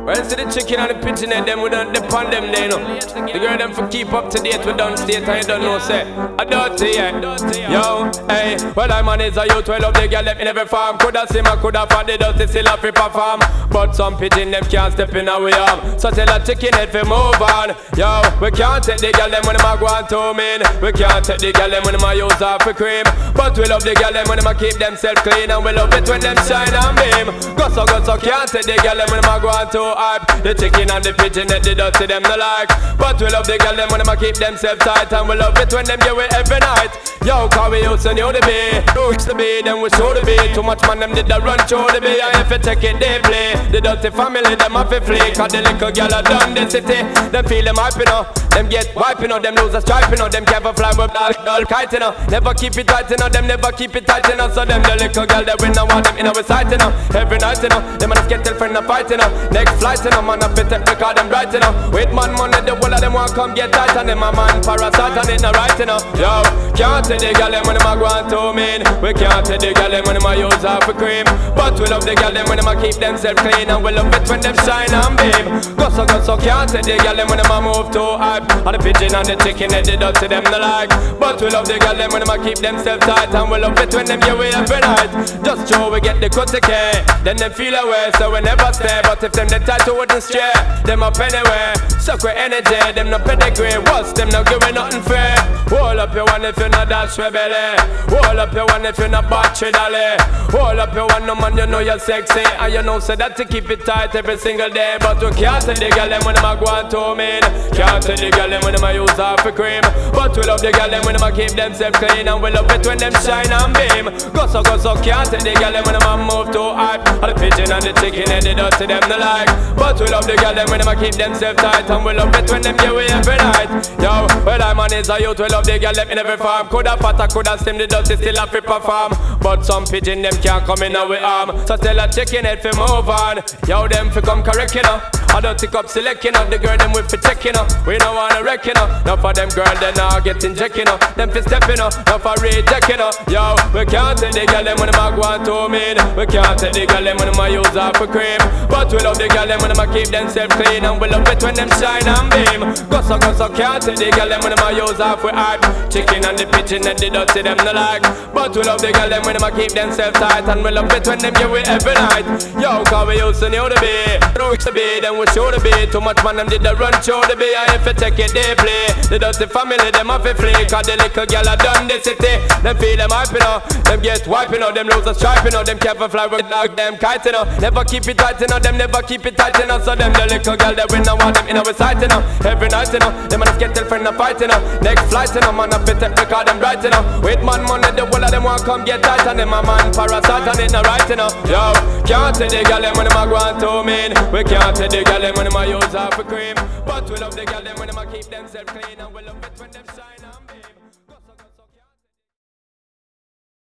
When see the chicken and the pigeon and them, we don't depend them there, no. The girl them for keep up to date with done state and you don't know, say. I dirty, yeah. Yo, hey. Well, I'm on is a youth, well, love the girl them in every farm. Coulda see my coulda find the dirty still a free perform. But some pigeon them can't step in our arm. So tell a chicken head for move on. Yo, we can't take the girl them when them a go on to mean. We can't take the girl them when them a use off for cream. But we love the girl them when them a keep themselves clean. And we love it when them shine and beam. Go so can't take the girl them when them a go on to hype. The chicken and the pigeon that the dirty them no like. But we love the girl them when them a keep themselves tight. And we love it when them get away every night. Yo, cause we used to know the be. Who used to be, then we show the be. Too much man them did the run show the be. And if you take it they play. The dirty family them have to flee. Cause the little girl a done the city. Them feel them hype, you know. Them get wiping on them losers striping on them can't fly with all kite, you know. Never keep it tight, you know. Them never keep it tight, you know. So them the little girl that we know want them in our sight, you know. Every night, you know. Them man get tell friend a fight, you know. Next flight, you know. Man a fit because them bright, you know. With man money, the whole of them want come get tight. And them a man parasite and it not right, you know. Yo, can't take the girl them when them a go on to mean. We can't take the girl them when them a use half a cream. But we love the girl them when them a keep themselves clean. And we love it when them shine and beam. Go so can't take the girl them when them a move too hype. And the pigeon and the chicken they did to them no like. But we love the girl them when them a keep themselves tight. And we love it when them get away every night. Just show we get the cut to care. Then them feel away so we never stay. But if them the tight to wouldn't stray, them up anywhere. Suck with energy, them no pedigree. What's them no giving nothing fair. Hold up your one if you not dash rebelly. Hold up your one if you not battery dolly. Hold up your one no man you know you're sexy. And you know say that to keep it tight every single day. But we can't tell the girl them when them a go on to mean. Can't tell the girl them when them a use half a cream. But we love the girl them when them a keep themselves clean. And we love it when them shine and beam. Go so can't tell the girl them when them a move too hype. And the pigeon and the chicken and the dirty them no like. But we love the girl them when them a keep themselves tight. And we love it when them get away every night. Yo, well I'm on is a youth, we love the girl them in every farm. Coulda fatter, coulda slim, the dirty still a free perform. But some pigeon them can't come in our arm. So tell a chicken head fi move on. Yo, them fi come correct, you know. I don't take up select, you know. The girl them with fi check, you know. We don't wanna wreck, you know. Now for them girl they now get inject, you know. Them fi step, you know. Now for reject, you know. Yo, we can't take the girl them when them a go on to mean. We can't take the girl them when them a use half a cream. But we love the girl them when them a keep themselves clean. And we love it when them shine and beam. Go so can't take the girl them when them a use half with hype. Chicken and the pigeon and the dirty them no like. But we love the girl them when them a keep themselves tight. And we love it when them get away every night. Yo, cause we used to know the be. Know it's the be, then we show the be. Too much man them did the run show the be. And if you take it they play. The dirty family them have to flee. Cause the little girl a done the city. Them feel them hype, you know. Them get wiping out, them losers striping out. Them can't fly with them kite, you know. Never keep it tight, you know. Them never keep it tight, you know. So them the little girl that we now want them in our sight, you know. Every night, you know. Them man get tell friend a fight, you know. Next flight, you know. Man a fit because them bright, you know. With man money, the whole of them want come get tight. And them a man parasite and it not right, you know. Yo, can't take the girl them when them a go on to mean. We can't take the girl them when them a use half a cream. But we love the girl them when them a keep themselves clean. And we love it when them shine and beam.